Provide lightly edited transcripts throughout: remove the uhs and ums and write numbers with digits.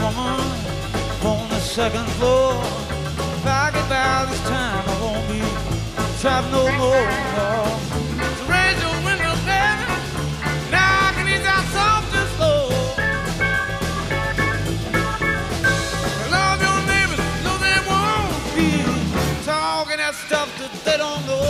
woman on the second floor. If I get by this time, I won't be trapped no more. No. So raise your window, baby. Now I can ease out soft and slow. Love your neighbors, no they won't be talking that stuff that they don't know.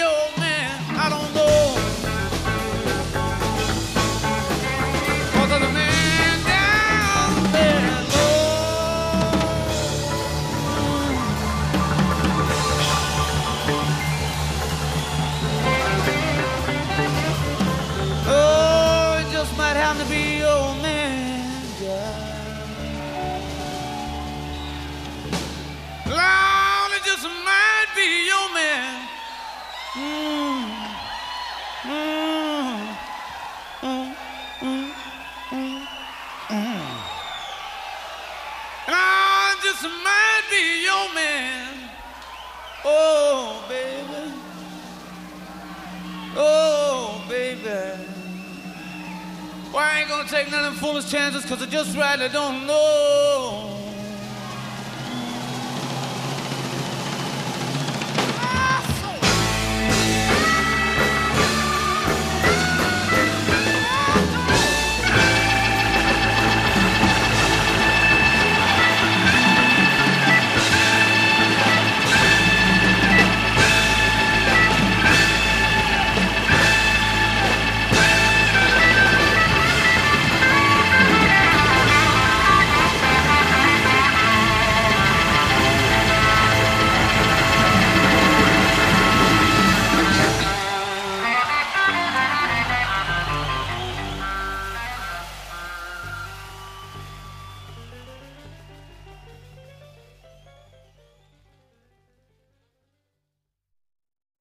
old man, I don't know. 'Cause of the man down there low. Oh, it just might happen to be old man died. Lord, it just might be your man. Lord, it just might be your man. Oh, baby. Oh, baby. Well, I ain't gonna take none of them foolish chances, 'cause I just rightly don't know.